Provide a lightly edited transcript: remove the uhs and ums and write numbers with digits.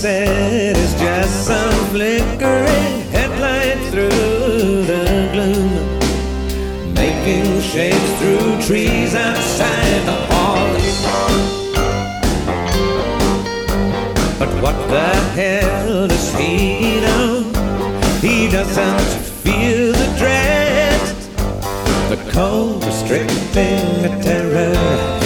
said it's just some flickering headlights through the gloom, making shapes through trees outside the hall. But what the hell does he know? He doesn't feel the dread, the cold, restricting terror.